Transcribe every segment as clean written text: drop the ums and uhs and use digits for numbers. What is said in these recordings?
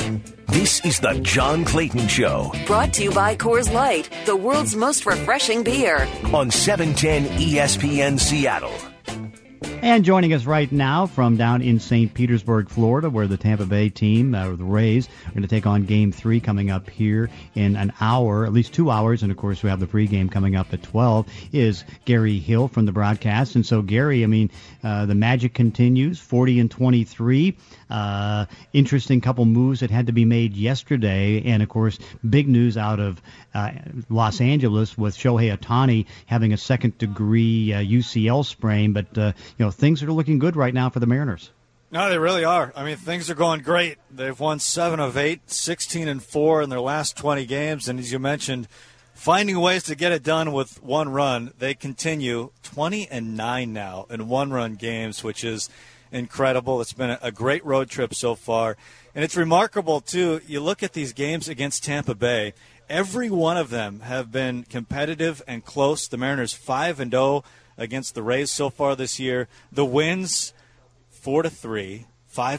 This is the John Clayton Show. Brought to you by Coors Light, the world's most refreshing beer. On 710 ESPN Seattle. And joining us right now from down in St. Petersburg, Florida, where the Tampa Bay team, the Rays, are going to take on Game 3 coming up here in an hour, at least 2 hours. And, of course, we have the pregame coming up at 12, is Gary Hill from the broadcast. And so, Gary, I mean, the magic continues, 40-23. Interesting couple moves that had to be made yesterday. And, of course, big news out of Los Angeles with Shohei Ohtani having a second-degree UCL sprain. But, things are looking good right now for the Mariners. No, they really are. I mean, things are going great. They've won 7 of 8, 16-4 in their last 20 games. And as you mentioned, finding ways to get it done with one run. They continue 20-9 now in one-run games, which is incredible. It's been a great road trip so far. And it's remarkable, too. You look at these games against Tampa Bay. Every one of them have been competitive and close. The Mariners 5-0 against the Rays so far this year. The wins 4-3,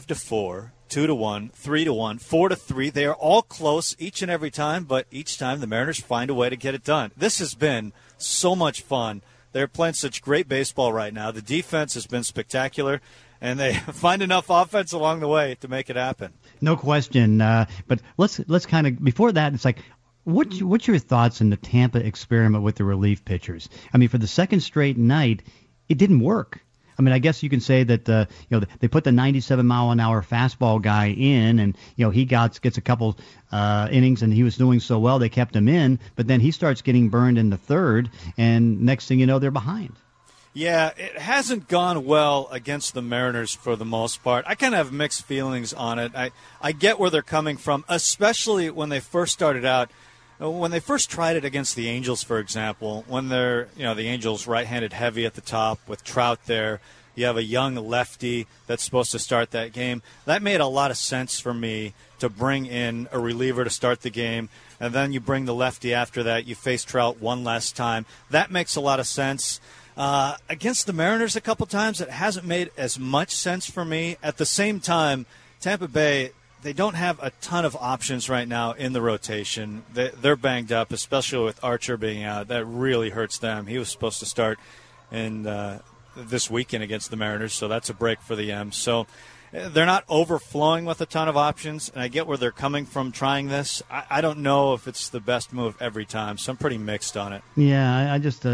5-4, 2-1, 3-1, 4-3. They are all close each and every time, but each time the Mariners find a way to get it done. This has been so much fun. They're playing such great baseball right now. The defense has been spectacular, and they find enough offense along the way to make it happen. No question. But let's kind of, before that, it's like, what's your thoughts on the Tampa experiment with the relief pitchers? I mean, for the second straight night, it didn't work. I mean, I guess you can say that they put the 97-mile-an-hour fastball guy in, and he gets a couple innings, and he was doing so well they kept him in. But then he starts getting burned in the third, and next thing you know, they're behind. Yeah, it hasn't gone well against the Mariners for the most part. I kind of have mixed feelings on it. I get where they're coming from, especially when they first started out. When they first tried it against the Angels, for example, when they're, the Angels right-handed heavy at the top with Trout there, you have a young lefty that's supposed to start that game. That made a lot of sense for me to bring in a reliever to start the game, and then you bring the lefty after that. You face Trout one last time. That makes a lot of sense. Against the Mariners a couple times, it hasn't made as much sense for me. At the same time, Tampa Bay, they don't have a ton of options right now in the rotation. They're banged up, especially with Archer being out. That really hurts them. He was supposed to start in this weekend against the Mariners, so that's a break for the M's. So they're not overflowing with a ton of options, and I get where they're coming from trying this. I don't know if it's the best move every time, so I'm pretty mixed on it. Yeah, I just,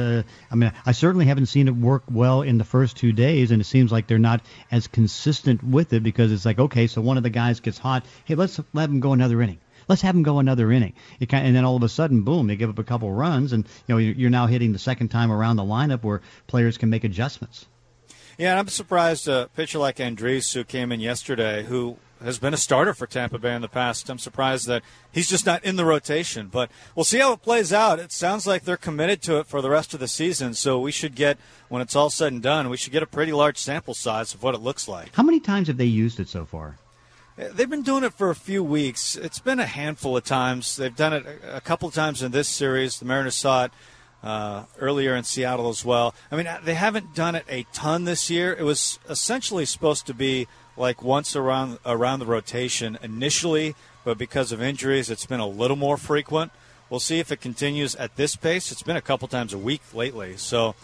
I certainly haven't seen it work well in the first 2 days, and it seems like they're not as consistent with it because it's like, okay, so one of the guys gets hot. Hey, let's let him go another inning. Let's have him go another inning. And then all of a sudden, boom, they give up a couple runs, and you're now hitting the second time around the lineup where players can make adjustments. Yeah, and I'm surprised a pitcher like Andres, who came in yesterday, who has been a starter for Tampa Bay in the past, I'm surprised that he's just not in the rotation. But we'll see how it plays out. It sounds like they're committed to it for the rest of the season, so we should get, when it's all said and done, we should get a pretty large sample size of what it looks like. How many times have they used it so far? They've been doing it for a few weeks. It's been a handful of times. They've done it a couple of times in this series. The Mariners saw it earlier in Seattle as well. I mean, they haven't done it a ton this year. It was essentially supposed to be like once around the rotation initially, but because of injuries, it's been a little more frequent. We'll see if it continues at this pace. It's been a couple times a week lately. So,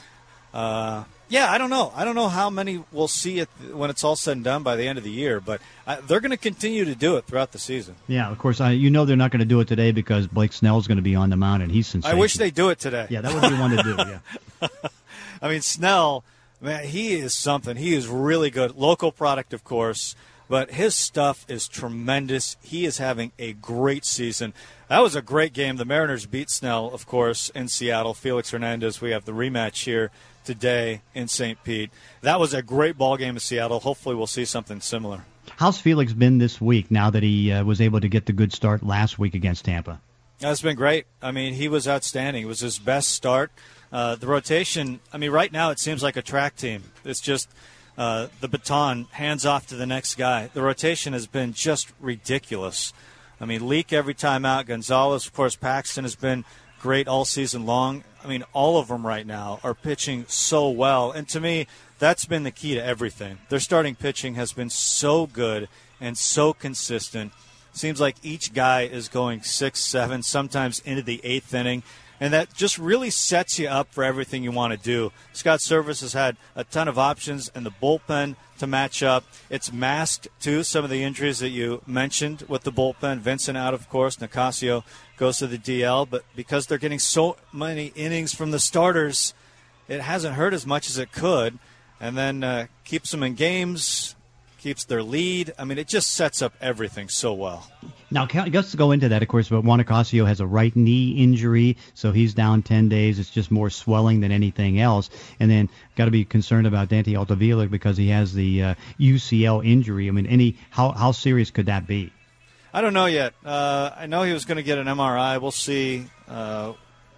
I don't know. I don't know how many we'll see it when it's all said and done by the end of the year, but they're going to continue to do it throughout the season. Yeah, of course. They're not going to do it today because Blake Snell's going to be on the mound, and he's sensational. I wish they do it today. Yeah, that would be one to do, yeah. I mean, Snell, man, he is something. He is really good. Local product, of course, but his stuff is tremendous. He is having a great season. That was a great game. The Mariners beat Snell, of course, in Seattle. Felix Hernandez, we have the rematch here today in St. Pete. That was a great ball game in Seattle. Hopefully we'll see something similar. How's Felix been this week now that he was able to get the good start last week against Tampa? It's been great. I mean, he was outstanding. It was his best start. The rotation, I mean, right now it seems like a track team. It's just the baton hands off to the next guy. The rotation has been just ridiculous. I mean, Leak every time out. Gonzalez, of course, Paxton has been great all season long. I mean, all of them right now are pitching so well. And to me, that's been the key to everything. Their starting pitching has been so good and so consistent. seems like each guy is going 6, 7, sometimes into the 8th inning. And that just really sets you up for everything you want to do. Scott Servais has had a ton of options in the bullpen to match up. It's masked, too, some of the injuries that you mentioned with the bullpen. Vincent out, of course. Nicasio goes to the DL. But because they're getting so many innings from the starters, it hasn't hurt as much as it could. And then keeps them in games, keeps their lead. I mean, it just sets up everything so well. Now, just to go into that, of course, but Juan Nicasio has a right knee injury, so he's down 10 days. It's just more swelling than anything else. And then got to be concerned about Dante Altavilla because he has the UCL injury. I mean, how serious could that be? I don't know yet. I know he was going to get an MRI. We'll see. Yeah,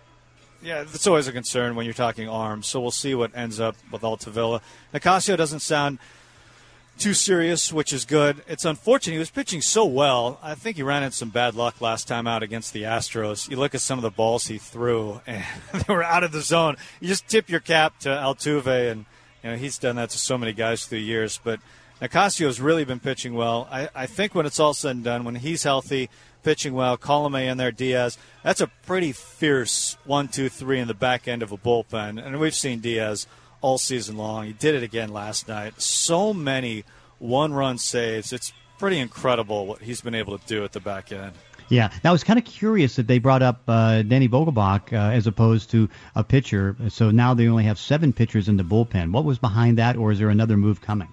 it's always a concern when you're talking arms, so we'll see what ends up with Altavilla. Nicasio doesn't sound too serious, which is good. It's unfortunate. He was pitching so well. I think he ran into some bad luck last time out against the Astros. You look at some of the balls he threw, and they were out of the zone. You just tip your cap to Altuve, and he's done that to so many guys through the years. But Nicasio has really been pitching well. I think when it's all said and done, when he's healthy, pitching well, Colomé in there, Diaz, that's a pretty fierce 1, 2, 3 in the back end of a bullpen. And we've seen Diaz all season long. He did it again last night. So many one-run saves. It's pretty incredible what he's been able to do at the back end. Yeah, now it's kind of curious that they brought up Danny Vogelbach as opposed to a pitcher. So now they only have 7 pitchers in the bullpen. What was behind that, or is there another move coming?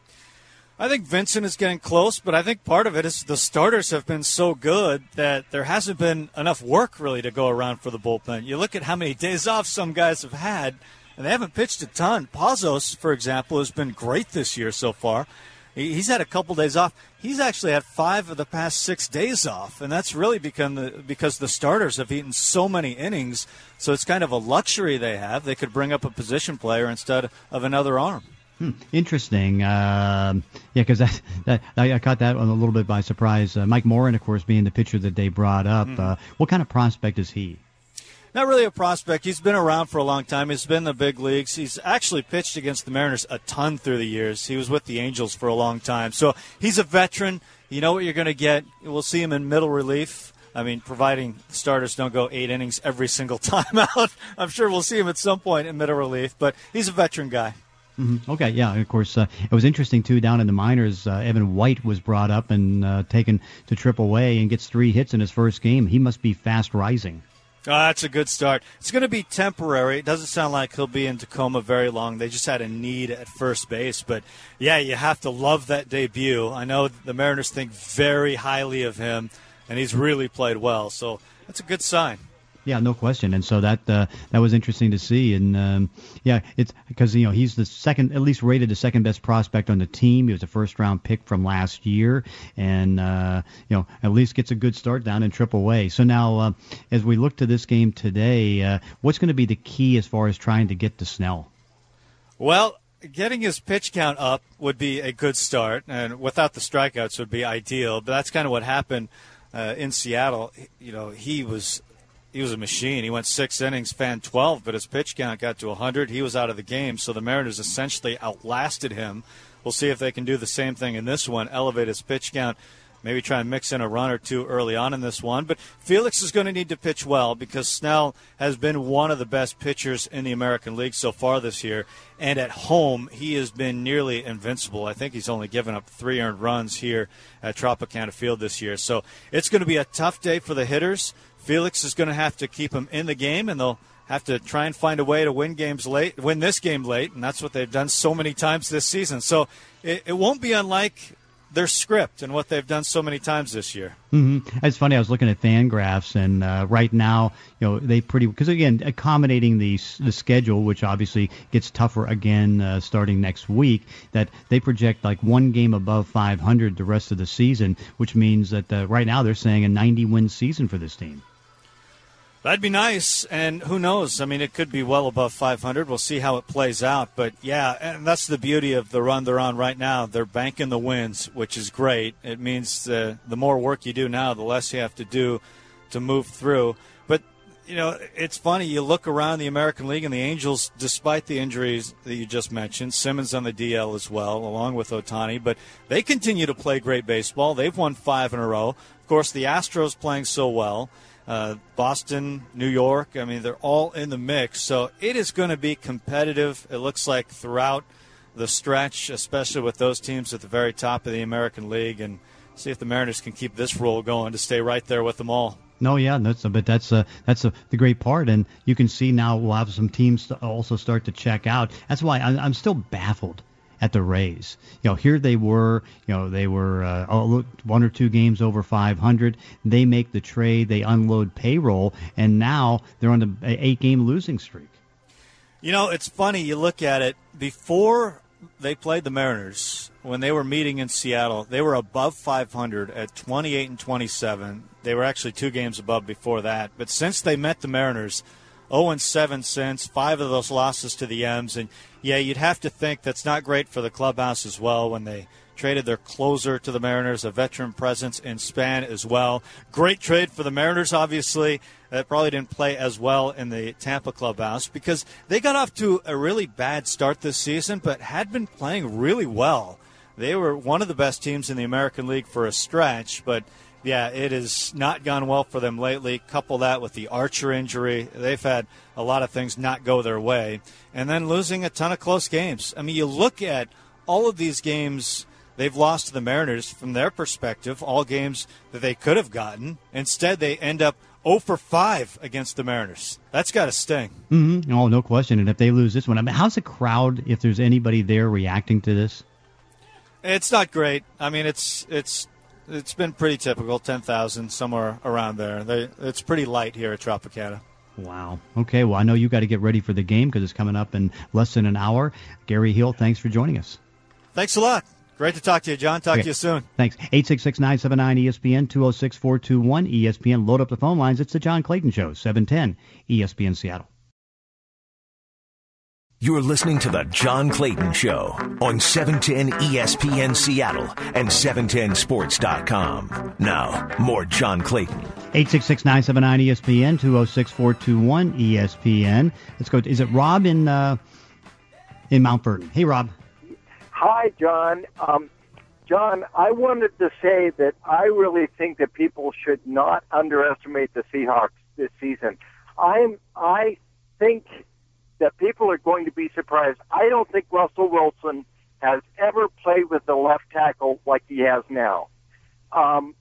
I think Vincent is getting close, but I think part of it is the starters have been so good that there hasn't been enough work really to go around for the bullpen. You look at how many days off some guys have had, and they haven't pitched a ton. Pazos, for example, has been great this year so far. He's had a couple days off. He's actually had 5 of the past 6 days off, and that's really because the starters have eaten so many innings, so it's kind of a luxury they have. They could bring up a position player instead of another arm. Interesting. Yeah, because I caught that one a little bit by surprise. Mike Morin, of course, being the pitcher that they brought up. What kind of prospect is he? Not really a prospect. He's been around for a long time. He's been in the big leagues. He's actually pitched against the Mariners a ton through the years. He was with the Angels for a long time. So he's a veteran. You know what you're going to get. We'll see him in middle relief. I mean, providing starters don't go 8 innings every single time out. I'm sure we'll see him at some point in middle relief. But he's a veteran guy. Okay, yeah, and of course, it was interesting, too, down in the minors, Evan White was brought up and taken to AAA and gets 3 hits in his first game. He must be fast rising. Oh, that's a good start. It's going to be temporary. It doesn't sound like he'll be in Tacoma very long. They just had a need at first base. But, yeah, you have to love that debut. I know the Mariners think very highly of him, and he's really played well. So that's a good sign. Yeah, no question. And so that was interesting to see. And, yeah, it's because, he's the second, at least rated the second best prospect on the team. He was a first-round pick from last year and, at least gets a good start down in AAA. So now, as we look to this game today, what's going to be the key as far as trying to get to Snell? Well, getting his pitch count up would be a good start, and without the strikeouts would be ideal. But that's kind of what happened in Seattle. He was a machine. He went 6 innings, fanned 12, but his pitch count got to 100. He was out of the game, so the Mariners essentially outlasted him. We'll see if they can do the same thing in this one, elevate his pitch count, maybe try and mix in a run or two early on in this one. But Felix is going to need to pitch well because Snell has been one of the best pitchers in the American League so far this year, and at home he has been nearly invincible. I think he's only given up 3 earned runs here at Tropicana Field this year. So it's going to be a tough day for the hitters. Felix is going to have to keep them in the game, and they'll have to try and find a way to win this game late, and that's what they've done so many times this season. So it won't be unlike their script and what they've done so many times this year. It's funny. I was looking at FanGraphs, and right now, they because again, accommodating the schedule, which obviously gets tougher again starting next week, that they project like 1 game above 500 the rest of the season, which means that right now they're saying a 90-win season for this team. That'd be nice, and who knows? I mean, it could be well above 500. We'll see how it plays out. But, yeah, and that's the beauty of the run they're on right now. They're banking the wins, which is great. It means the more work you do now, the less you have to do to move through. But, it's funny. You look around the American League and the Angels, despite the injuries that you just mentioned, Simmons on the DL as well, along with Ohtani, but they continue to play great baseball. They've won 5 in a row. Of course, the Astros playing so well. Boston, New York, they're all in the mix. So it is going to be competitive, it looks like, throughout the stretch, especially with those teams at the very top of the American League, and see if the Mariners can keep this roll going to stay right there with them all. No, yeah, that's the great part, and you can see now we'll have some teams to also start to check out. That's why I'm still baffled at the Rays. Here they were, they were 1 or 2 games over 500. They make the trade, they unload payroll, and now they're on an 8-game losing streak. It's funny. You look at it before they played the Mariners. When they were meeting in Seattle, they were above 500 at 28 and 27. They were actually 2 games above before that. But since they met the Mariners, 0-7 since, 5 of those losses to the M's. And, yeah, you'd have to think that's not great for the clubhouse as well when they traded their closer to the Mariners, a veteran presence in Span as well. Great trade for the Mariners, obviously. That probably didn't play as well in the Tampa clubhouse because they got off to a really bad start this season but had been playing really well. They were one of the best teams in the American League for a stretch, but, yeah, it has not gone well for them lately. Couple that with the Archer injury. They've had a lot of things not go their way. And then losing a ton of close games. You look at all of these games they've lost to the Mariners from their perspective, all games that they could have gotten. Instead, they end up 0 for 5 against the Mariners. That's got to sting. Mm-hmm. Oh, no question. And if they lose this one, how's the crowd, if there's anybody there reacting to this? It's not great. It's been pretty typical, 10,000, somewhere around there. It's pretty light here at Tropicana. Wow. Okay, well, I know you got to get ready for the game because it's coming up in less than an hour. Gary Hill, thanks for joining us. Thanks a lot. Great to talk to you, John. Talk to you soon. Thanks. 866-979-ESPN, 206-421-ESPN. Load up the phone lines. It's the John Clayton Show, 710 ESPN Seattle. You're listening to the John Clayton Show on 710 ESPN Seattle and 710sports.com. Now, more John Clayton. 866-979-ESPN, 206-421-ESPN. Let's go. Is it Rob in Mount Vernon? Hey, Rob. Hi, John. John, I wanted to say that I really think that people should not underestimate the Seahawks this season. I think that people are going to be surprised. I don't think Russell Wilson has ever played with the left tackle like he has now. I'm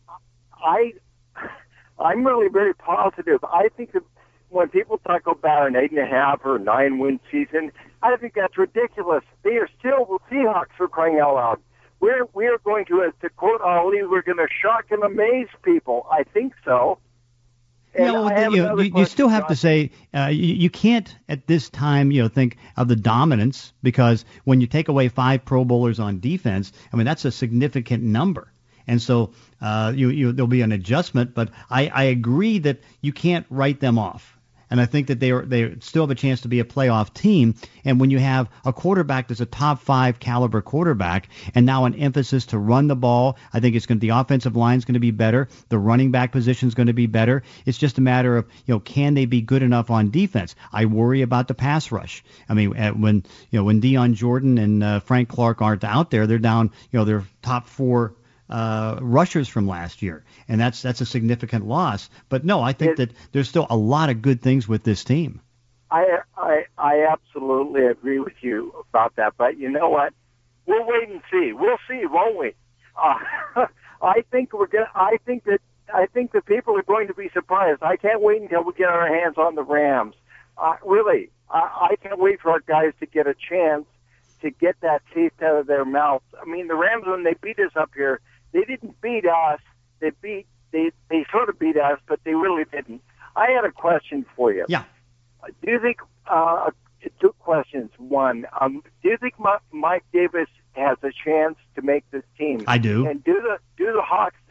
really very positive. I think that when people talk about an 8.5 or 9-win season, I think that's ridiculous. They are still the Seahawks, for crying out loud. We are going to quote Ali, we're going to shock and amaze people. I think so. You still have to say you can't at this time think of the dominance, because when you take away 5 Pro Bowlers on defense, that's a significant number, and so there'll be an adjustment. But I agree that you can't write them off. And I think that they still have a chance to be a playoff team. And when you have a quarterback that's a top 5 caliber quarterback, and now an emphasis to run the ball, I think the offensive line is going to be better. The running back position is going to be better. It's just a matter of can they be good enough on defense? I worry about the pass rush. When Deion Jordan and Frank Clark aren't out there, they're down. They're top 4 rushers from last year, and that's a significant loss. But no, I think that there's still a lot of good things with this team. I absolutely agree with you about that. But you know what? We'll wait and see. We'll see, won't we? I think the people are going to be surprised. I can't wait until we get our hands on the Rams. Really, I can't wait for our guys to get a chance to get that taste out of their mouths. The Rams, when they beat us up here, they didn't beat us. They sort of beat us, but they really didn't. I had a question for you. Yeah. Do you think 2 questions? One, do you think Mike Davis has a chance to make this team? I do. And do the Hawks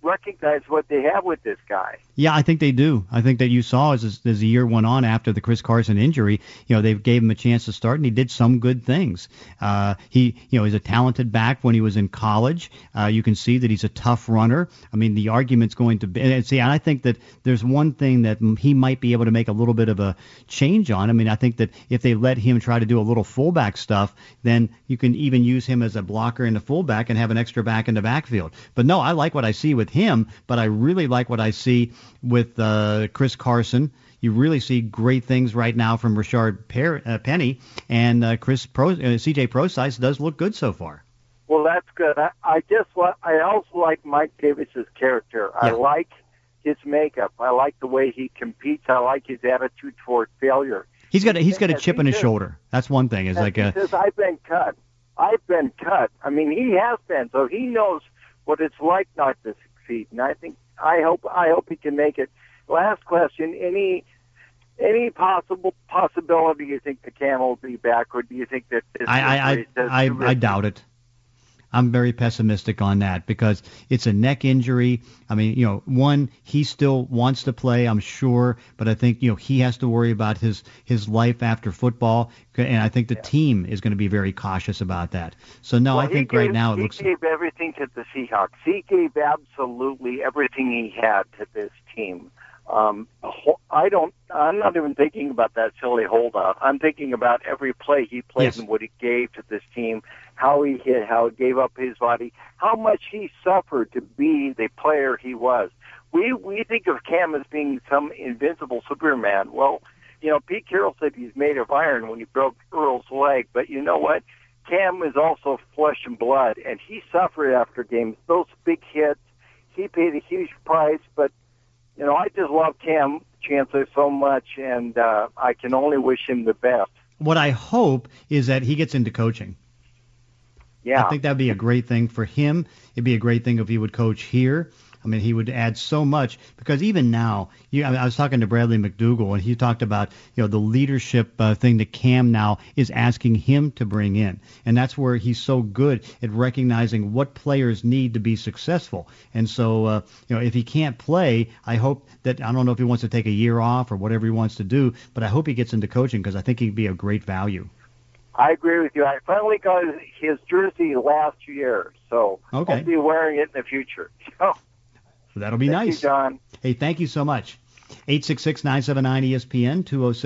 recognize what they have with this guy. Yeah, I think they do. I think that you saw as the year went on after the Chris Carson injury, they gave him a chance to start, and he did some good things. He's a talented back when he was in college. You can see that he's a tough runner. I mean, the argument's going to be, and I think that there's one thing that he might be able to make a little bit of a change on. I mean, I think that if they let him try to do a little fullback stuff, then you can even use him as a blocker in the fullback and have an extra back in the backfield. But no, I like what I see with him, but I really like what I see with Chris Carson. You really see great things right now from Rashard Penny, and C.J. Prosise does look good so far. Well, that's good. I also like Mike Davis's character. Yeah. I like his makeup. I like the way he competes. I like his attitude toward failure. He's got a chip on his shoulder. That's one thing. Is like he says, I've been cut. I mean, he has been, so he knows what it's like not to succeed. And I hope he can make it. Last question: any possibility you think the Cam will be back, or do you think that this I doubt it. I'm very pessimistic on that because it's a neck injury. I mean, one, he still wants to play, I'm sure, but I think, he has to worry about his life after football, and I think the team is going to be very cautious about that. So, no, I think right now it looks... He gave everything to the Seahawks. He gave absolutely everything he had to this team. I'm not even thinking about that silly holdout. I'm thinking about every play he played and what he gave to this team, how he hit, how he gave up his body, how much he suffered to be the player he was. We think of Cam as being some invincible Superman. Well, Pete Carroll said he's made of iron when he broke Earl's leg, but you know what? Cam is also flesh and blood, and he suffered after games. Those big hits, he paid a huge price, but I just love Cam Chancellor so much, and I can only wish him the best. What I hope is that he gets into coaching. Yeah. I think that would be a great thing for him. It'd be a great thing if he would coach here. I mean, he would add so much because even now, I was talking to Bradley McDougall, and he talked about the leadership thing that Cam now is asking him to bring in, and that's where he's so good at recognizing what players need to be successful. And so, if he can't play, I hope that I don't know if he wants to take a year off or whatever he wants to do, but I hope he gets into coaching because I think he'd be a great value. I agree with you. I finally got his jersey last year, so I'll be wearing it in the future. So that'll be nice. Thank you, John. Hey, thank you so much. 866-979-ESPN,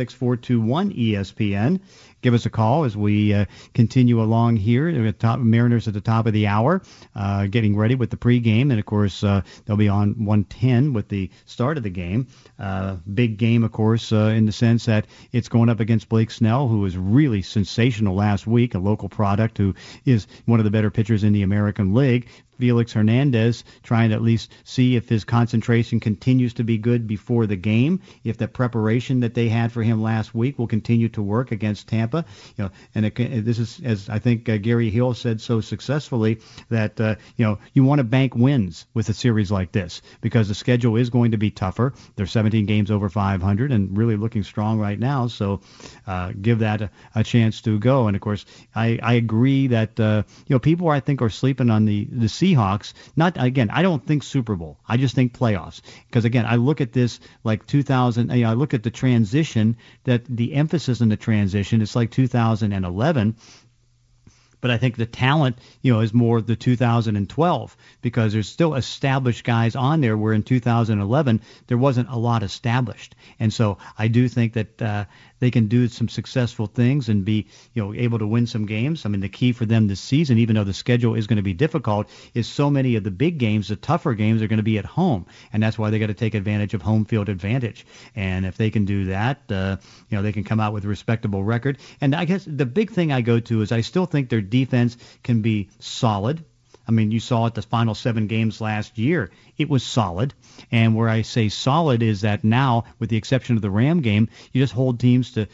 206-421-ESPN. Give us a call as we continue along here. Mariners at the top of the hour, getting ready with the pregame. And, of course, they'll be on 110 with the start of the game. Big game, of course, in the sense that it's going up against Blake Snell, who was really sensational last week, a local product who is one of the better pitchers in the American League. Felix Hernandez trying to at least see if his concentration continues to be good before the game, if the preparation that they had for him last week will continue to work against Tampa. This is, as I think Gary Hill said so successfully, that you want to bank wins with a series like this because the schedule is going to be tougher. They're 17 games over 500 and really looking strong right now, so give that a chance to go. And of course, I agree that people I think are sleeping on the Seahawks. I don't think Super Bowl. I just think playoffs. Because again, I look at this like 2000. I look at the transition. That the emphasis on the transition. It's like 2011. But I think the talent, is more the 2012 because there's still established guys on there where in 2011 there wasn't a lot established. And so I do think that they can do some successful things and be, able to win some games. I mean, the key for them this season, even though the schedule is going to be difficult, is so many of the big games, the tougher games, are going to be at home. And that's why they got to take advantage of home field advantage. And if they can do that, they can come out with a respectable record. And I guess the big thing I go to is I still think their defense can be solid. I mean, you saw it the final 7 games last year. It was solid. And where I say solid is that now, with the exception of the Ram game, you just hold teams to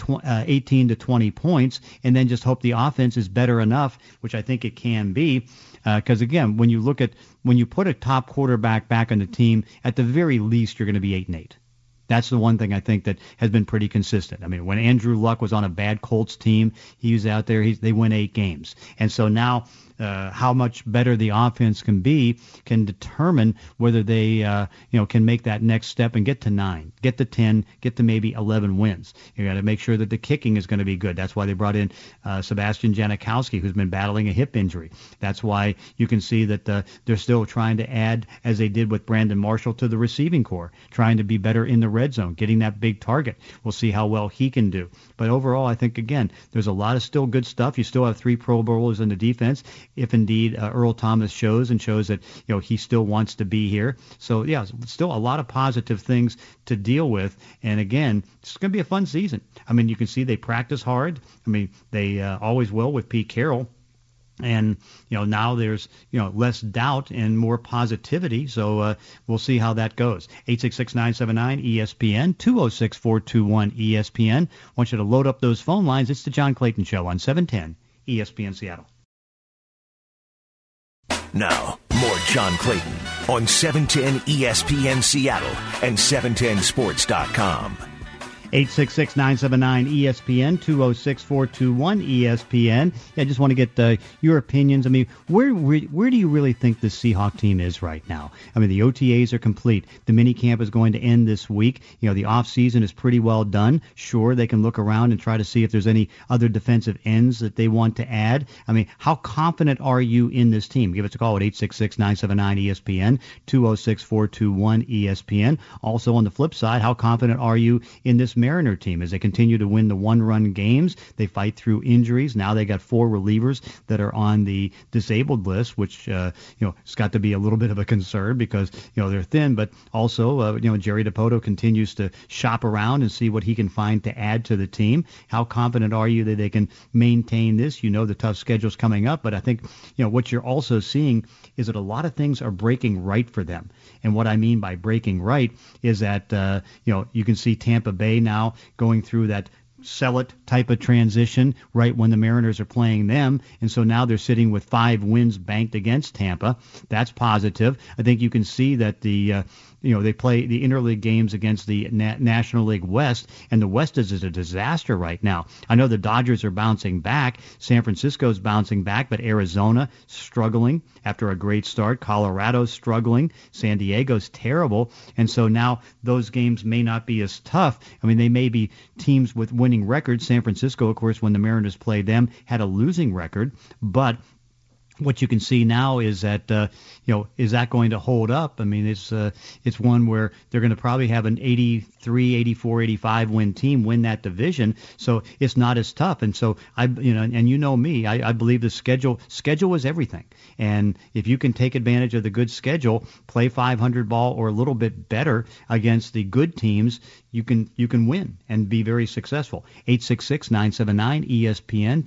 18 to 20 points and then just hope the offense is better enough, which I think it can be. Because, again, when you put a top quarterback back on the team, at the very least, you're going to be 8-8. That's the one thing I think that has been pretty consistent. I mean, when Andrew Luck was on a bad Colts team, he was out there, they win 8 games. And so now how much better the offense can be can determine whether they can make that next step and get to 9, get to 10, get to maybe 11 wins. You got to make sure that the kicking is going to be good. That's why they brought in Sebastian Janikowski, who's been battling a hip injury. That's why you can see that they're still trying to add, as they did with Brandon Marshall, to the receiving core, trying to be better in the red zone, getting that big target. We'll see how well he can do. But overall, I think, again, there's a lot of still good stuff. You still have 3 Pro Bowlers in the defense, if indeed Earl Thomas shows that he still wants to be here. So, yeah, still a lot of positive things to deal with. And, again, it's going to be a fun season. I mean, you can see they practice hard. I mean, they always will with Pete Carroll. And, now there's, less doubt and more positivity. So we'll see how that goes. 866-979-ESPN, 206-421-ESPN. I want you to load up those phone lines. It's the John Clayton Show on 710 ESPN Seattle. Now, more John Clayton on 710 ESPN Seattle and 710sports.com. 866-979-ESPN, 206-421-ESPN. I just want to get your opinions. I mean, where do you really think the Seahawks team is right now? I mean, the OTAs are complete. The mini camp is going to end this week. The off season is pretty well done. Sure, they can look around and try to see if there's any other defensive ends that they want to add. I mean, how confident are you in this team? Give us a call at 866-979-ESPN, 206-421-ESPN. Also, on the flip side, how confident are you in this Mariner team as they continue to win the one-run games? They fight through injuries. Now they got 4 relievers that are on the disabled list, which it's got to be a little bit of a concern because they're thin. But also, Jerry DiPoto continues to shop around and see what he can find to add to the team. How confident are you that they can maintain this? The tough schedule's coming up, but I think what you're also seeing is that a lot of things are breaking right for them. And what I mean by breaking right is that you can see Tampa Bay now going through that sell it type of transition right when the Mariners are playing them. And so now they're sitting with 5 wins banked against Tampa. That's positive. I think you can see that they play the interleague games against the National League West, and the West is a disaster right now. I know the Dodgers are bouncing back. San Francisco's bouncing back, but Arizona struggling after a great start. Colorado's struggling. San Diego's terrible. And so now those games may not be as tough. I mean, they may be teams with winning records. San Francisco, of course, when the Mariners played them, had a losing record, but what you can see now is that, is that going to hold up? I mean, it's one where they're going to probably have an 83, 84, 85 win team win that division. So it's not as tough. And so and me, I believe the schedule is everything. And if you can take advantage of the good schedule, play 500 ball or a little bit better against the good teams, you can win and be very successful. 866-979-ESPN,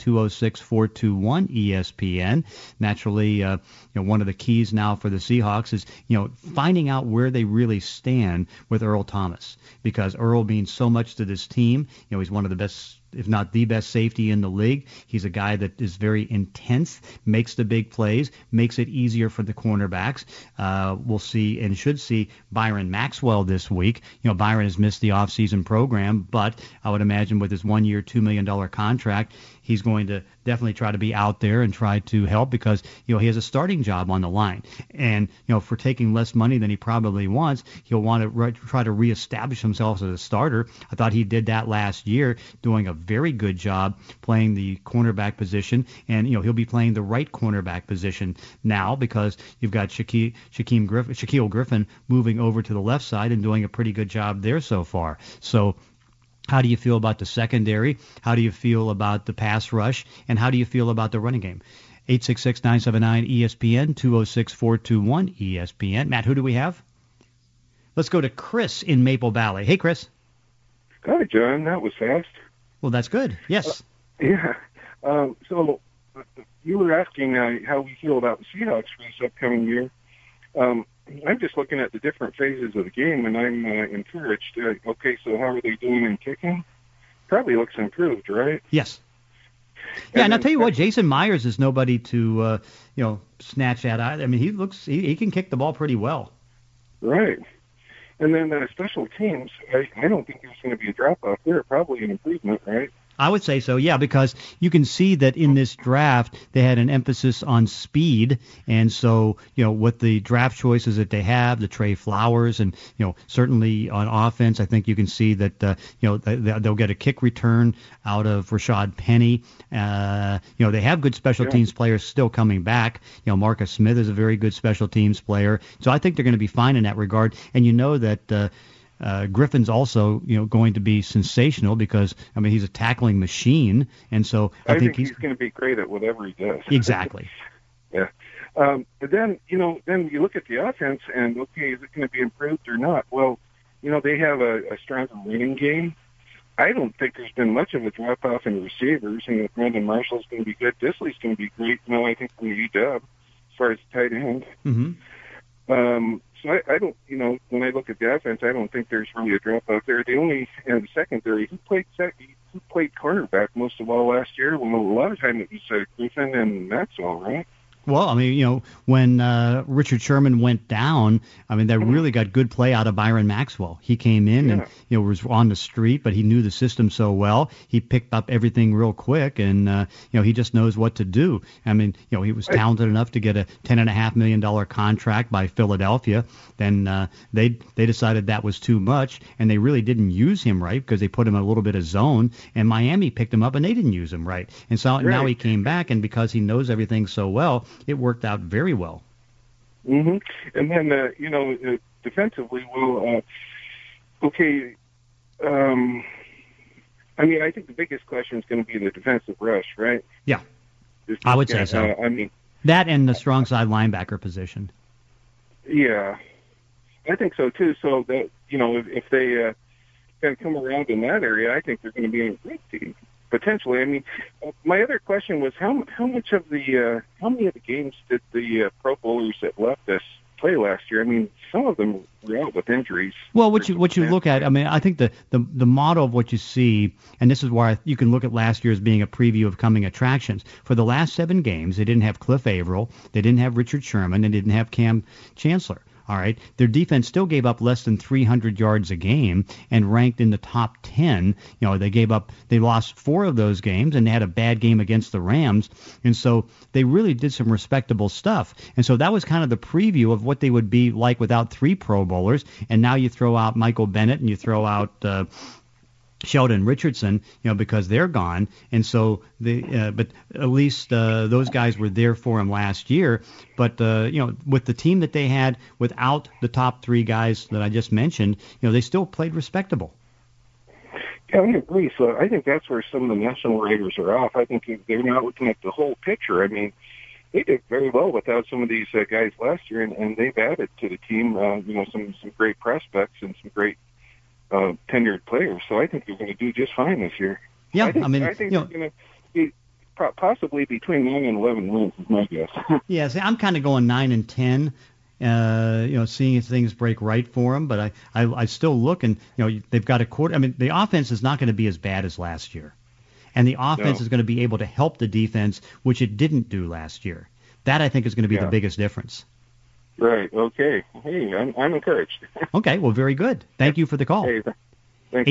206-421-ESPN. Naturally, one of the keys now for the Seahawks is, finding out where they really stand with Earl Thomas, because Earl means so much to this team. He's one of the best, if not the best safety in the league. He's a guy that is very intense, makes the big plays, makes it easier for the cornerbacks. We'll see and should see Byron Maxwell this week. Byron has missed the offseason program, but I would imagine with his 1-year, $2 million contract, he's going to definitely try to be out there and try to help because, he has a starting job on the line. And, for taking less money than he probably wants, he'll want to try to reestablish himself as a starter. I thought he did that last year, doing a very good job playing the cornerback position. And, he'll be playing the right cornerback position now because you've got Shaquille Griffin moving over to the left side and doing a pretty good job there so far. So, how do you feel about the secondary? How do you feel about the pass rush? And how do you feel about the running game? 866-979-ESPN, 206-421-ESPN. Matt, who do we have? Let's go to Chris in Maple Valley. Hey, Chris. Hi, John. That was fast. Well, that's good. Yes. Yeah. So you were asking how we feel about the Seahawks for this upcoming year. I'm just looking at the different phases of the game, and I'm encouraged. Okay, so how are they doing in kicking? Probably looks improved, right? Yes. Yeah, and I'll tell you what, Jason Myers is nobody to, snatch at either. I mean, he can kick the ball pretty well. Right. And then special teams, I don't think there's going to be a drop-off there. Probably an improvement, right? I would say so, yeah, because you can see that in this draft they had an emphasis on speed, and so with the draft choices that they have, the Trey Flowers, and certainly on offense, I think you can see that they'll get a kick return out of Rashad Penny. They have good special teams players still coming back. Marcus Smith is a very good special teams player, so I think they're going to be fine in that regard. And that. Griffin's also, going to be sensational because, he's a tackling machine, and so I think he's going to be great at whatever he does. Exactly. Yeah. But then you look at the offense, and okay, is it going to be improved or not? Well, they have a stronger running game. I don't think there's been much of a drop off in receivers. Brandon Marshall's going to be good. Disley's going to be great. I think from UW as far as tight end. Mm-hmm. So I don't, when I look at the offense, I don't think there's really a drop out there. The only in the secondary, who played cornerback most of all last year? Well, a lot of time it was Griffin and Maxwell, right? Well, when Richard Sherman went down, they really got good play out of Byron Maxwell. He came in and, was on the street, but he knew the system so well. He picked up everything real quick, and, he just knows what to do. He was talented enough to get a $10.5 million contract by Philadelphia. Then they decided that was too much, and they really didn't use him right because they put him in a little bit of zone, and Miami picked him up, and they didn't use him right. And so now he came back, and because he knows everything so well, it worked out very well. Mm-hmm. And then, defensively, I think the biggest question is going to be the defensive rush, right? Yeah, I would say so. That and the strong side linebacker position. Yeah, I think so, too. So, that if they can come around in that area, I think they're going to be a great team. Potentially. My other question was how many of the games did the Pro Bowlers that left us play last year? Some of them were out with injuries. Well, what you look at, I think the model of what you see, and this is why you can look at last year as being a preview of coming attractions. For the last 7 games, they didn't have Cliff Averill, they didn't have Richard Sherman, they didn't have Cam Chancellor. All right. Their defense still gave up less than 300 yards a game and ranked in the top 10. They lost 4 of those games, and they had a bad game against the Rams. And so they really did some respectable stuff. And so that was kind of the preview of what they would be like without 3 Pro Bowlers. And now you throw out Michael Bennett and you throw out Sheldon Richardson, because they're gone, and so but at least those guys were there for him last year. But with the team that they had without the top 3 guys that I just mentioned, they still played respectable. Yeah, I agree. So I think that's where some of the national writers are off. I think they're not looking at the whole picture. They did very well without some of these guys last year, and they've added to the team, some great prospects and some great tenured players, so I think they're going to do just fine this year. Yeah, I think they're going to be possibly between 9 and 11 wins is my guess. Yeah, see, I'm kind of going 9 and 10. Seeing if things break right for them, but I still look, and they've got a quarter. The offense is not going to be as bad as last year, and the offense is going to be able to help the defense, which it didn't do last year. That I think is going to be the biggest difference. Right. Okay. Hey, I'm encouraged. Okay. Well, very good. Thank you for the call. Hey, thanks,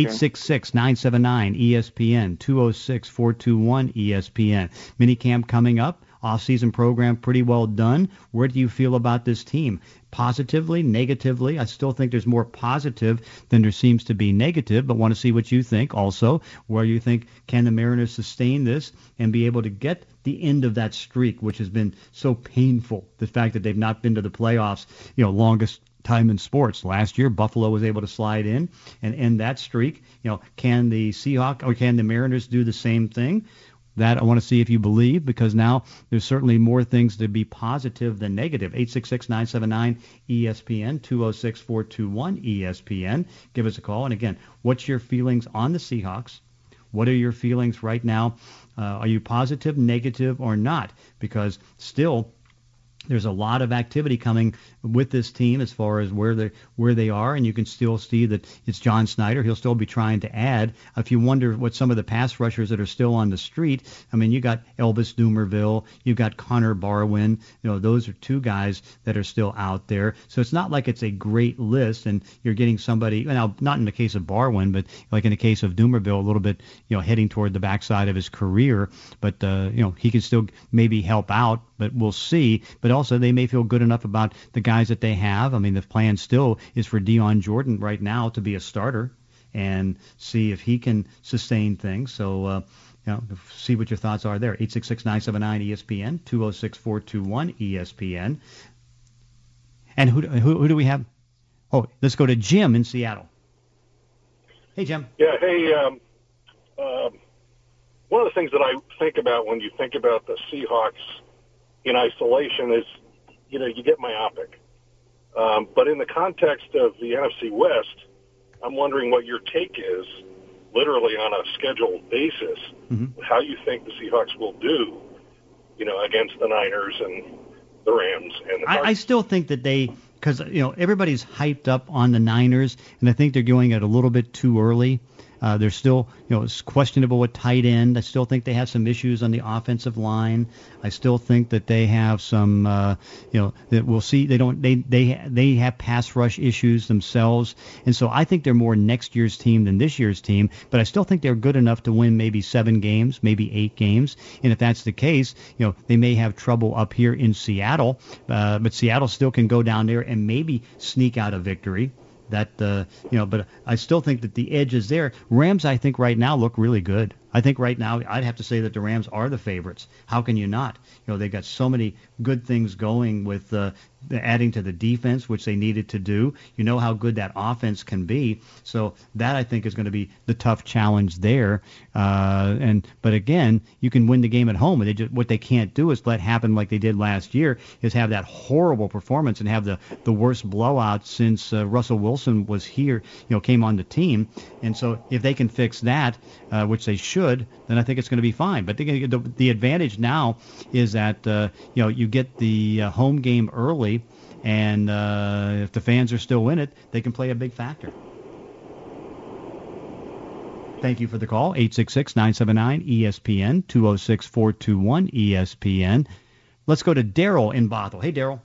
866-979-ESPN, 206-421-ESPN. Minicamp coming up. Off-season program pretty well done. Where do you feel about this team? Positively, negatively? I still think there's more positive than there seems to be negative, but want to see what you think also. Where you think, can the Mariners sustain this and be able to get the end of that streak, which has been so painful, the fact that they've not been to the playoffs, longest time in sports. Last year, Buffalo was able to slide in and end that streak. Can the Seahawks or can the Mariners do the same thing? That I want to see if you believe, because now there's certainly more things to be positive than negative. 866-979-ESPN, 206-421-ESPN. Give us a call. And again, what's your feelings on the Seahawks? What are your feelings right now? Are you positive, negative, or not? Because still, there's a lot of activity coming with this team as far as where they are, and you can still see that it's John Snyder. He'll still be trying to add. If you wonder what some of the pass rushers that are still on the street, I mean, you got Elvis Dumerville, you got Connor Barwin. Those are two guys that are still out there. So it's not like it's a great list, and you're getting somebody. Now, not in the case of Barwin, but like in the case of Dumerville, a little bit, heading toward the backside of his career. But he can still maybe help out, but we'll see. But also, they may feel good enough about the guys that they have. I mean, the plan still is for Dion Jordan right now to be a starter and see if he can sustain things. So, see what your thoughts are there. 866-979-ESPN, 206-421-ESPN. And who do we have? Oh, let's go to Jim in Seattle. Hey, Jim. Yeah, hey, one of the things that I think about when you think about the Seahawks in isolation is, you get myopic. But in the context of the NFC West, I'm wondering what your take is, literally on a scheduled basis, how you think the Seahawks will do, against the Niners and the Rams. And I still think that because everybody's hyped up on the Niners, and I think they're going it a little bit too early. They're still, it's questionable with tight end. I still think they have some issues on the offensive line. I still think that they have some, that we'll see. They have pass rush issues themselves, and so I think they're more next year's team than this year's team. But I still think they're good enough to win maybe 7 games, maybe 8 games. And if that's the case, they may have trouble up here in Seattle, but Seattle still can go down there and maybe sneak out a victory. But I still think that the edge is there. Rams, I think, right now look really good. I think right now I'd have to say that the Rams are the favorites. How can you not? They got so many good things going with adding to the defense, which they needed to do. You know how good that offense can be. So that, I think, is going to be the tough challenge there. But again, you can win the game at home. And what they can't do is let happen like they did last year, is have that horrible performance and have the worst blowout since Russell Wilson was here, came on the team. And so if they can fix that, which they should, then I think it's going to be fine. But the advantage now is that you get the home game early, and if the fans are still in it, they can play a big factor. Thank you for the call. 866-979-ESPN, 206-421-ESPN. Let's go to Daryl in Bothell. Hey, Daryl.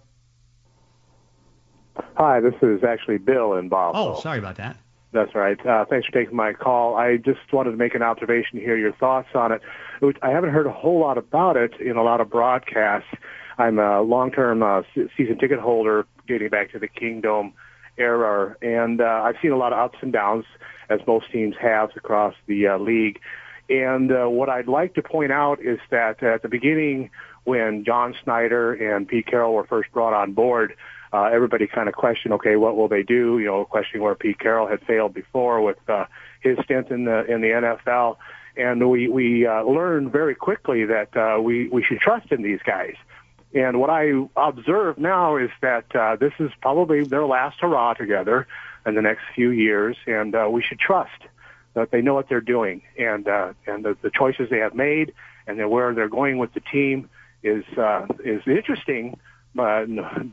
Hi, this is actually Bill in Bothell. Oh, sorry about that. That's right. Thanks for taking my call. I just wanted to make an observation, hear your thoughts on it. I haven't heard a whole lot about it in a lot of broadcasts. I'm a long-term season ticket holder dating back to the Kingdom era, and I've seen a lot of ups and downs, as most teams have across the league. And what I'd like to point out is that at the beginning, when John Snyder and Pete Carroll were first brought on board, everybody kind of questioned, okay, what will they do? Questioning where Pete Carroll had failed before with his stint in the NFL. And we learned very quickly that we should trust in these guys. And what I observe now is that this is probably their last hurrah together in the next few years, and we should trust that they know what they're doing, and the choices they have made, and then where they're going with the team is interesting. But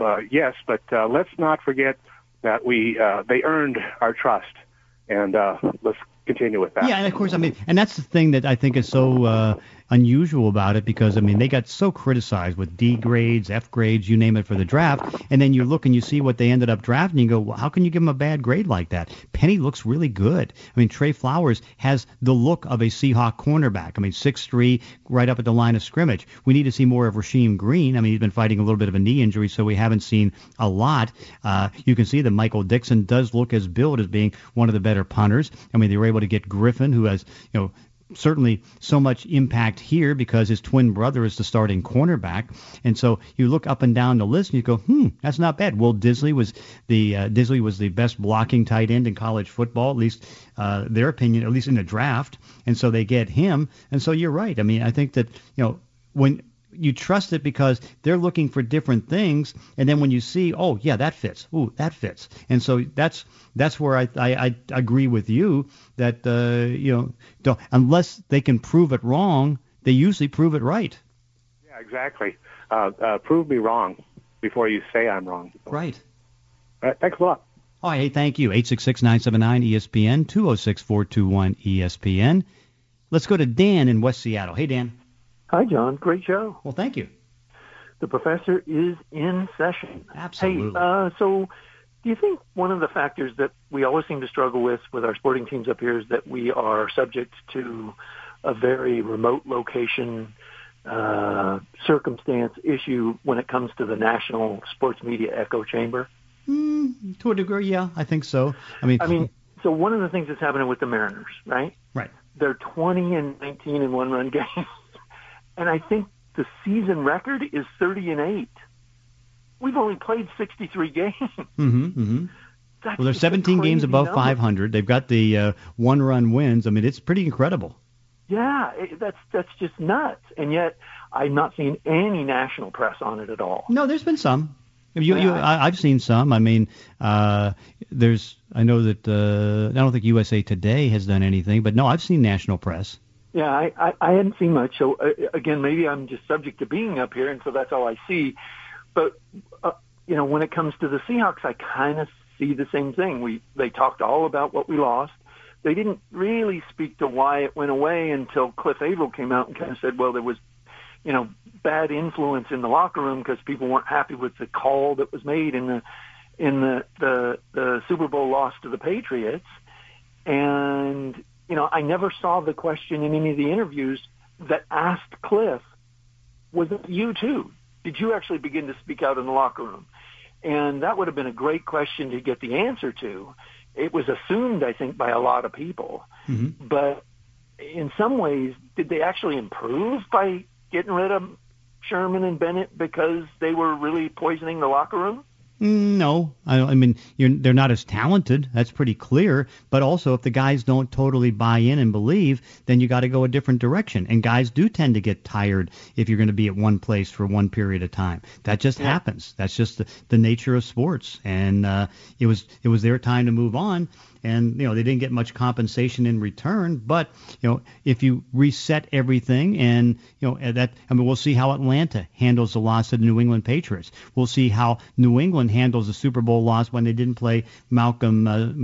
let's not forget that they earned our trust, and let's continue with that. Yeah, and of course, and that's the thing that I think is so unusual about it, because they got so criticized with D grades, F grades, you name it, for the draft, and then you look and you see what they ended up drafting, and you go, well, how can you give them a bad grade like that? Penny looks really good. Trey Flowers has the look of a Seahawk cornerback. 6'3", right up at the line of scrimmage. We need to see more of Rasheem Green. He's been fighting a little bit of a knee injury, so we haven't seen a lot. You can see that Michael Dixon does look as billed as being one of the better punters. They were able to get Griffin, who has, certainly so much impact here because his twin brother is the starting cornerback. And so you look up and down the list and you go, that's not bad. Will Disley was the best blocking tight end in college football, at least their opinion, at least in the draft. And so they get him. And so you're right. I think that, when you trust it because they're looking for different things, and then when you see, oh yeah, that fits. Ooh, that fits. And so that's where I agree with you that unless they can prove it wrong, they usually prove it right. Yeah, exactly. Prove me wrong, before you say I'm wrong. Right. All right, thanks a lot. Oh, hey, thank you. 866-979-ESPN, 206-421-ESPN. Let's go to Dan in West Seattle. Hey, Dan. Hi, John. Great show. Well, thank you. The professor is in session. Absolutely. Hey, so do you think one of the factors that we always seem to struggle with our sporting teams up here is that we are subject to a very remote location circumstance issue when it comes to the national sports media echo chamber? To a degree, yeah, I think so. I mean, so one of the things that's happening with the Mariners, right? Right. They're 20-19 in one-run games, and I think the season record is 30-8. We've only played 63 games. Well, they're 17 games above 500. They've got the one-run wins. I mean, it's pretty incredible. Yeah, that's just nuts. And yet, I've not seen any national press on it at all. No, there's been some. I've seen some. I mean, I know that I don't think USA Today has done anything, but no, I've seen national press. Yeah, I hadn't seen much. So again, maybe I'm just subject to being up here, and so that's all I see. But when it comes to the Seahawks, I kind of see the same thing. They talked all about what we lost. They didn't really speak to why it went away until Cliff Averill came out and kind of said, well, there was, bad influence in the locker room because people weren't happy with the call that was made in the Super Bowl loss to the Patriots. And, I never saw the question in any of the interviews that asked Cliff, was it you too? Did you actually begin to speak out in the locker room? And that would have been a great question to get the answer to. It was assumed, I think, by a lot of people. Mm-hmm. But in some ways, did they actually improve by getting rid of Sherman and Bennett because they were really poisoning the locker room? No. I mean, they're not as talented. That's pretty clear. But also, if the guys don't totally buy in and believe, then you got to go a different direction. And guys do tend to get tired if you're going to be at one place for one period of time. That just happens. That's just the nature of sports. And it was their time to move on. And, they didn't get much compensation in return. But, if you reset everything and, we'll see how Atlanta handles the loss of the New England Patriots. We'll see how New England handles the Super Bowl loss when they didn't play Malcolm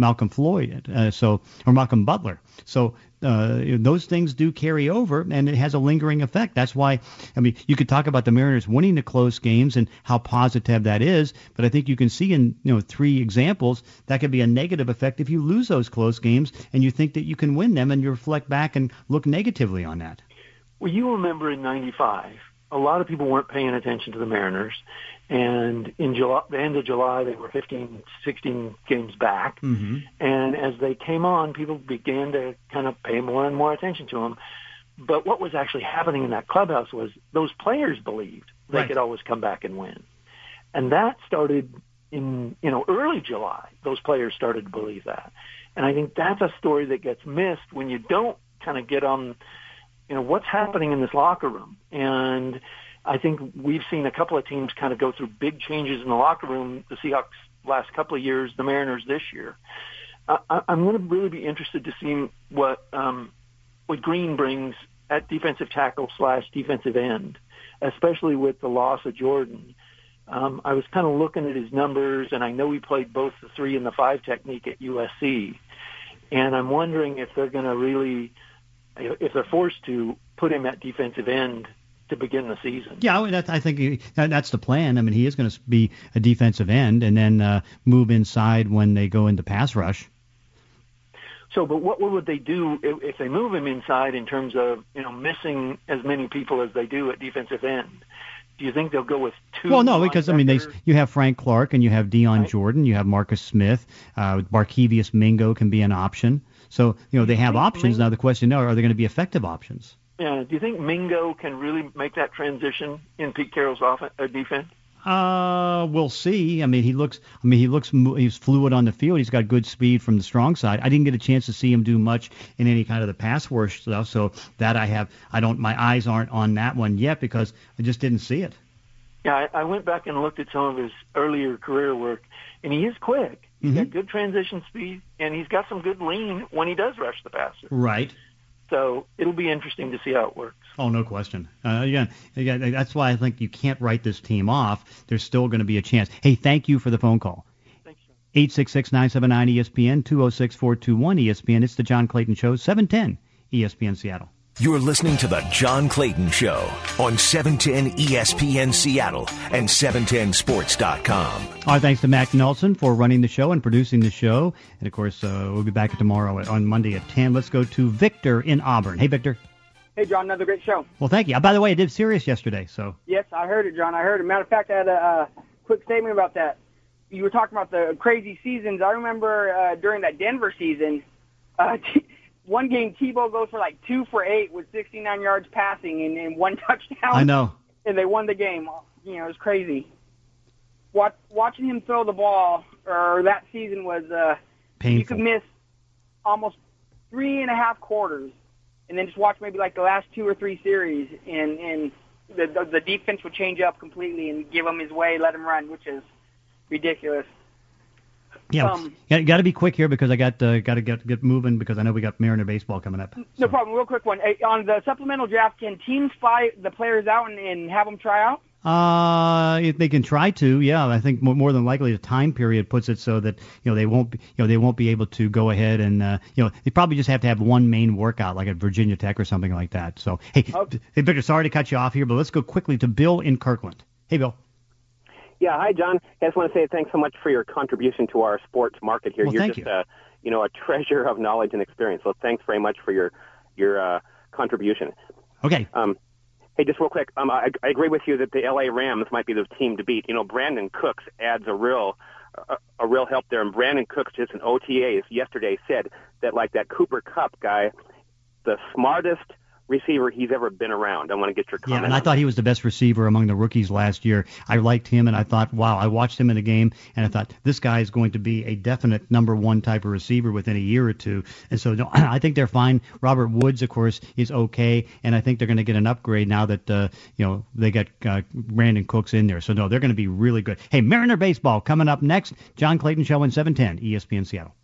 Butler. So those things do carry over, and it has a lingering effect. That's why, you could talk about the Mariners winning the close games and how positive that is, but I think you can see in 3 examples that could be a negative effect if you lose those close games and you think that you can win them, and you reflect back and look negatively on that. Well, you remember in '95, a lot of people weren't paying attention to the Mariners, and in the end of July, they were 15, 16 games back. Mm-hmm. And as they came on, people began to kind of pay more and more attention to them. But what was actually happening in that clubhouse was those players believed they could always come back and win. And that started in, early July. Those players started to believe that. And I think that's a story that gets missed when you don't kind of get on, what's happening in this locker room. And I think we've seen a couple of teams kind of go through big changes in the locker room, the Seahawks last couple of years, the Mariners this year. I'm going to really be interested to see what Green brings at defensive tackle / defensive end, especially with the loss of Jordan. I was kind of looking at his numbers, and I know he played both the 3 and the 5 technique at USC. And I'm wondering if they're going to really, if they're forced to, put him at defensive end to begin the season. Yeah, I think that's the plan. He is going to be a defensive end and then move inside when they go into pass rush. So, but what would they do if they move him inside in terms of, missing as many people as they do at defensive end? Do you think they'll go with 2? Well, no, because, you have Frank Clark and you have Deion Jordan, you have Marcus Smith, Barkevious Mingo can be an option. So, they have options. Now the question, are they going to be effective options? Yeah. Do you think Mingo can really make that transition in Pete Carroll's defense? We'll see. He's fluid on the field. He's got good speed from the strong side. I didn't get a chance to see him do much in any kind of the pass rush stuff, so that my eyes aren't on that one yet because I just didn't see it. Yeah, I went back and looked at some of his earlier career work, and he is quick. He's got good transition speed, and he's got some good lean when he does rush the passer. Right. So it'll be interesting to see how it works. Oh, no question. Again, that's why I think you can't write this team off. There's still going to be a chance. Hey, thank you for the phone call. Thanks, John. 866-979-ESPN, 206-421-ESPN. It's the John Clayton Show, 710 ESPN Seattle. You're listening to the John Clayton Show on 710 ESPN Seattle and 710sports.com. Our thanks to Mac Nelson for running the show and producing the show. And, of course, we'll be back tomorrow on Monday at 10. Let's go to Victor in Auburn. Hey, Victor. Hey, John, another great show. Well, thank you. By the way, I did Sirius yesterday, so. Yes, I heard it, John. I heard it. Matter of fact, I had a quick statement about that. You were talking about the crazy seasons. I remember during that Denver season, one game Tebow goes for like 2 for 8 with 69 yards passing and 1 touchdown. I know. And they won the game. You know, it was crazy. Watching him throw the ball or that season was painful. You could miss almost 3.5 quarters and then just watch maybe like the last 2 or 3 series and the defense would change up completely and give him his way, let him run, which is ridiculous. Yeah, got to be quick here because I got to get moving because I know we got Mariner baseball coming up. So. No problem. Real quick one. On the supplemental draft, can teams fly the players out and have them try out? If they can try to, yeah. I think more than likely the time period puts it so that they won't be able to go ahead and they probably just have to have one main workout like at Virginia Tech or something like that. So hey, Victor, sorry to cut you off here, but let's go quickly to Bill in Kirkland. Hey, Bill. Yeah, hi, John. I just want to say thanks so much for your contribution to our sports market here. Well, You're just a treasure of knowledge and experience. So thanks very much for your contribution. Okay. Hey, just real quick, I agree with you that the LA Rams might be the team to beat. Brandon Cooks adds a real help there, and Brandon Cooks just in OTAs yesterday said that like that Cooper Kupp guy, the smartest receiver he's ever been around. I want to get your comment. Yeah, and I thought he was the best receiver among the rookies last year. I liked him, and I thought, wow, I watched him in the game, and I thought, this guy is going to be a definite number one type of receiver within a year or two. And so I think they're fine. Robert Woods, of course, is okay, and I think they're going to get an upgrade now that, they got Brandon Cooks in there. So, no, they're going to be really good. Hey, Mariner baseball coming up next. John Clayton Show on 710 ESPN Seattle.